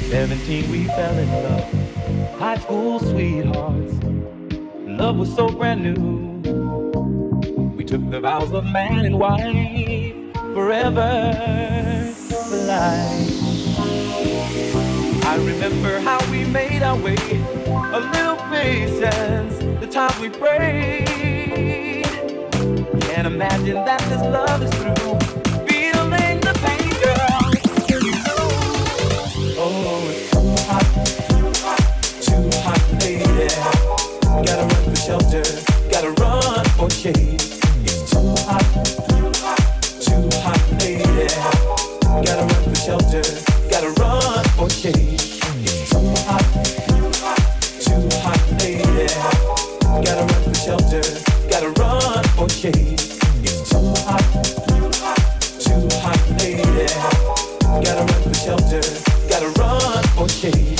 17 we fell in love, high school sweethearts. Love was so brand new. We took the vows of man and wife, forever for life. I remember how we made our way, a little patience, the times we prayed. Can't imagine that this love is through, feeling the pain, girl. Oh, it's too hot, lady. Gotta run for shelter, gotta run for shade. It's too hot, lady. Gotta run for shelter, gotta run for shade. It's too hot, lady. Gotta run for shelter, gotta run for shade. It's too hot, lady. Gotta run for shelter, gotta run for shade.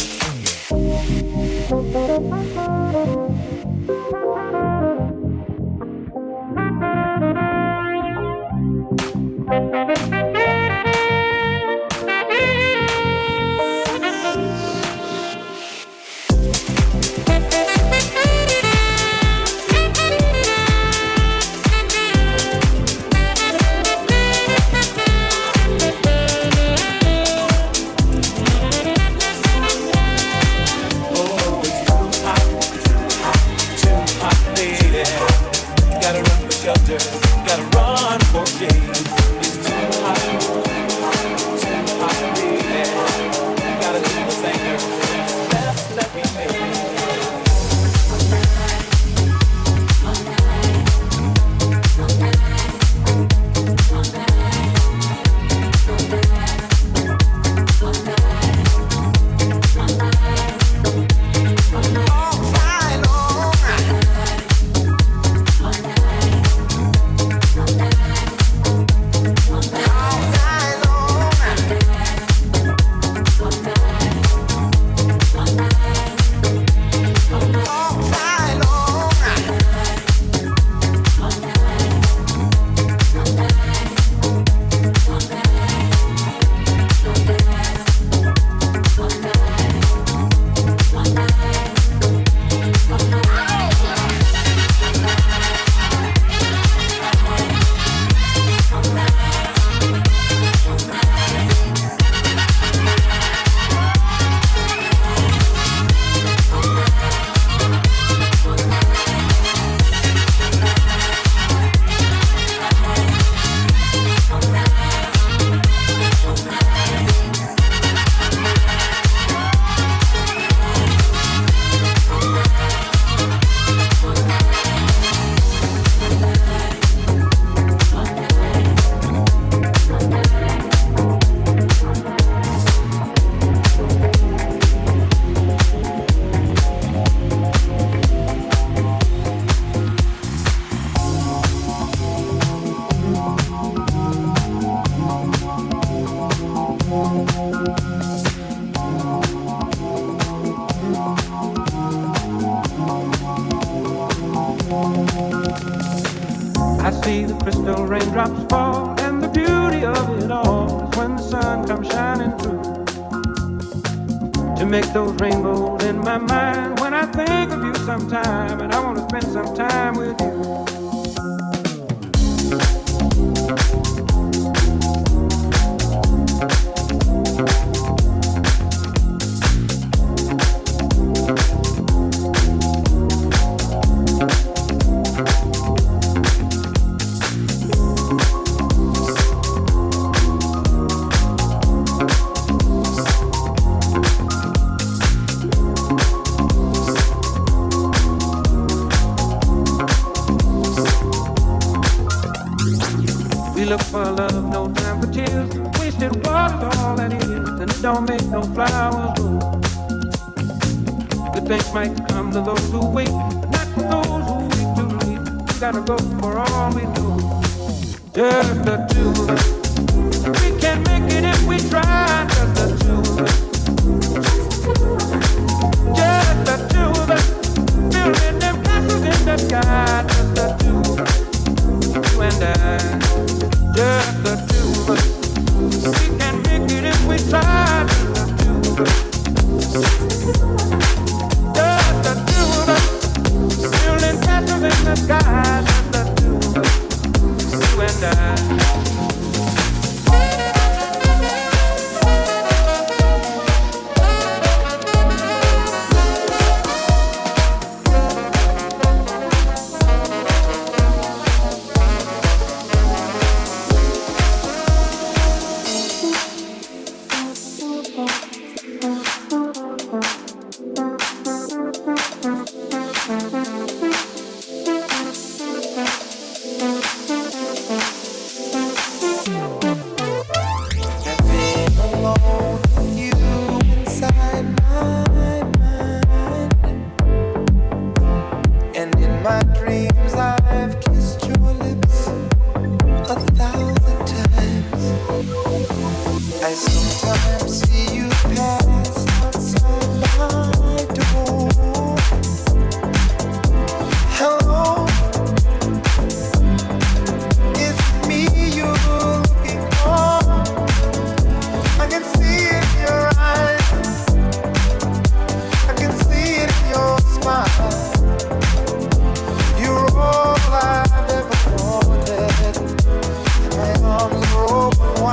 Just the two of us. We can make it if we try. Just the two of us.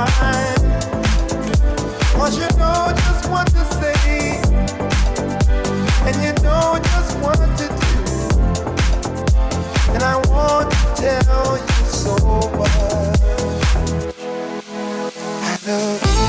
mind. 'Cause you know just what to say, and you know just what to do. And I want to tell you so much. I love you.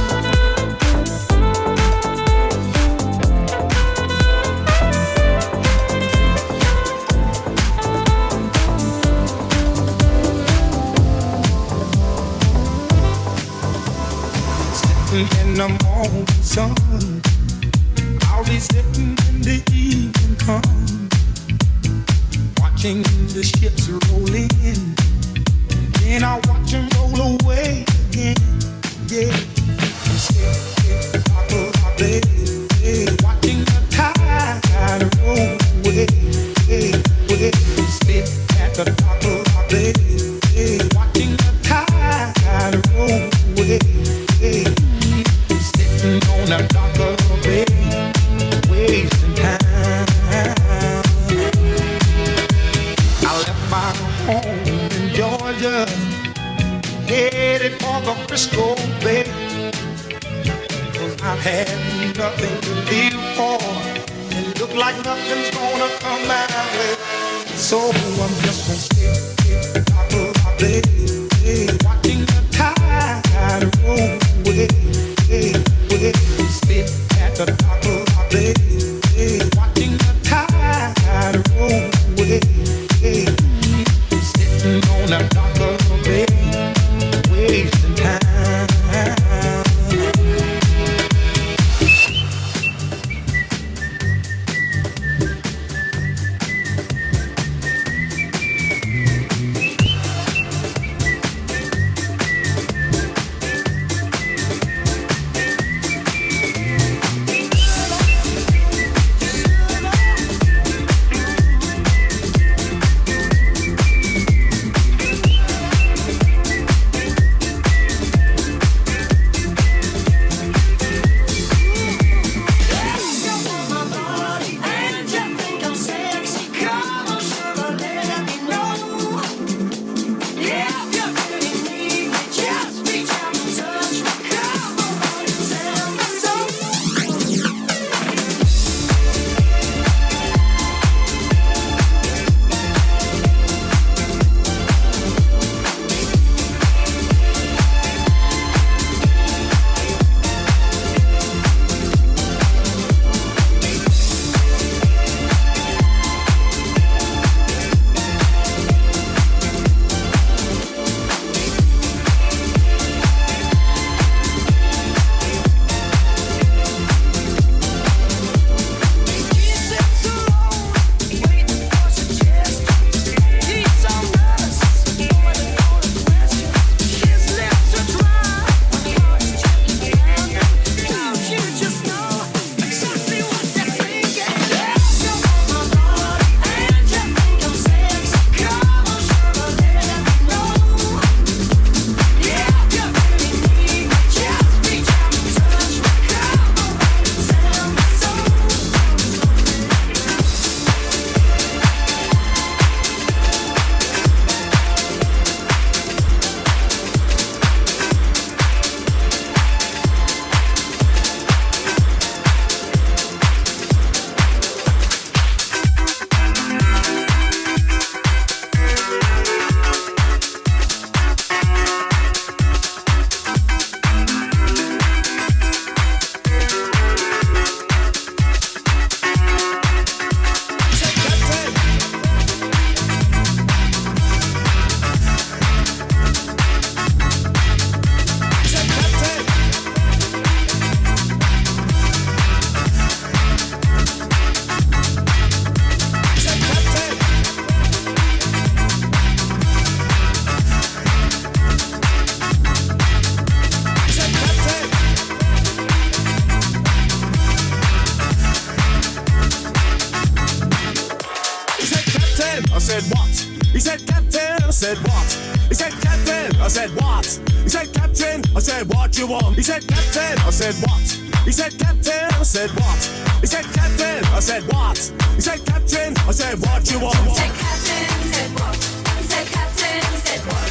In the morning sun, I'll be sitting in the evening come, watching the ships roll in, then I'll watch them roll away again. Yeah, watching the tide roll away. Sit at the dock of our bay, watching the tide roll away. On a darker bay, wasting time. I left my home in Georgia, headed for the Frisco Bay, 'cause I've had nothing to live for, and look like nothing's gonna come my way. So I'm just gonna sit darker bay, watching the tide roll away. Sit at the dock of our bay, watching the tide roll away. Sitting on a dock of a bay, wasting time. said, what? He said, Captain, I said, what? He said, Captain, I said, what? He said, Captain, I said, what you want? He said, Captain, I said, what? He said, Captain, I said, what? He said, Captain, I said, what? He said, Captain, I said, what you want? He said, Captain, he said, what? He said, Captain, he said, what?